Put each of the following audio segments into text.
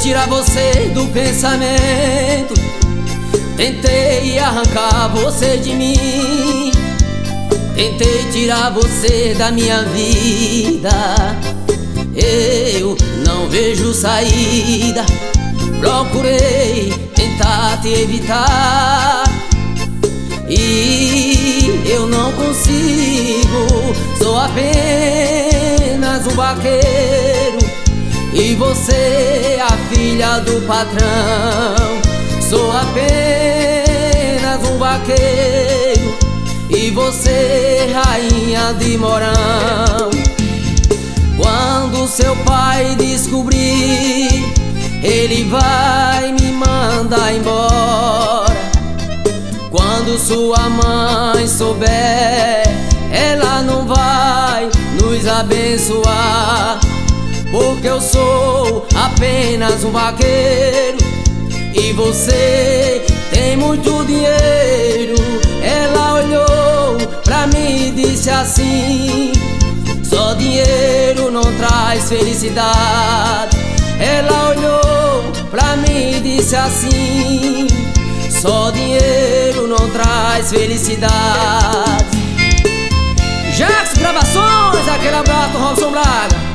tirar você do pensamento, tentei arrancar você de mim, tentei tirar você da minha vida. Eu não vejo saída, procurei tentar te evitar e eu não consigo. Sou apenas um vaqueiro e você a filha do patrão. Sou apenas um vaqueiro e você rainha de Morão. Quando seu pai descobrir, ele vai me mandar embora. Quando sua mãe souber, ela não vai nos abençoar, porque eu sou apenas um vaqueiro e você tem muito dinheiro. Ela olhou pra mim e disse assim: só dinheiro não traz felicidade. Ela olhou pra mim e disse assim: só dinheiro não traz felicidade. Jax Gravações, aquele abraço, Robson Braga.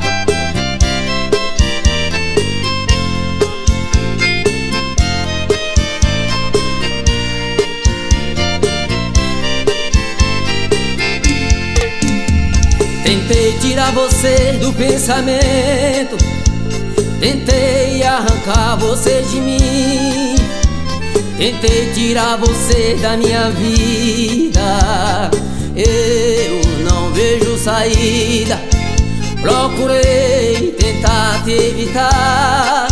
Tentei tirar você do pensamento, tentei arrancar você de mim, tentei tirar você da minha vida. Eu não vejo saída, procurei tentar te evitar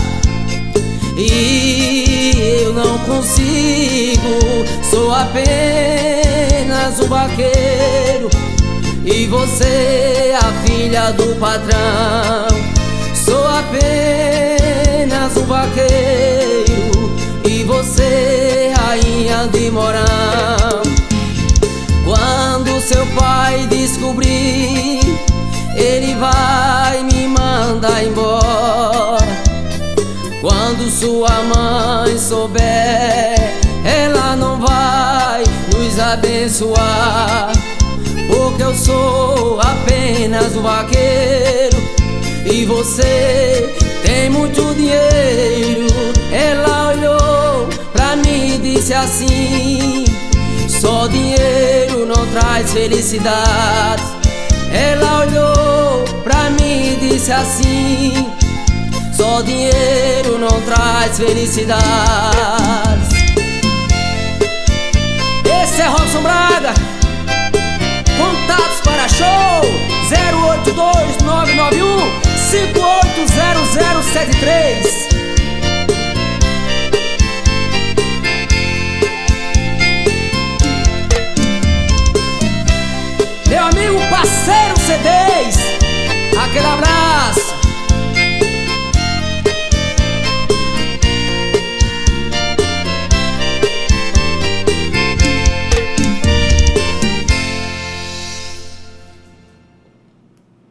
e eu não consigo. Sou apenas um vaqueiro e você a filha do patrão. Sou apenas um vaqueiro e você rainha de Morão. Quando seu pai descobrir, ele vai me mandar embora. Quando sua mãe souber, ela não vai nos abençoar, porque eu sou apenas um vaqueiro e você tem muito dinheiro. Ela olhou pra mim e disse assim: só dinheiro não traz felicidade. Ela olhou pra mim e disse assim: só dinheiro não traz felicidade. Esse é Robson Braga. Contatos para show 082-991-580073. Meu amigo parceiro C10, aquele abraço.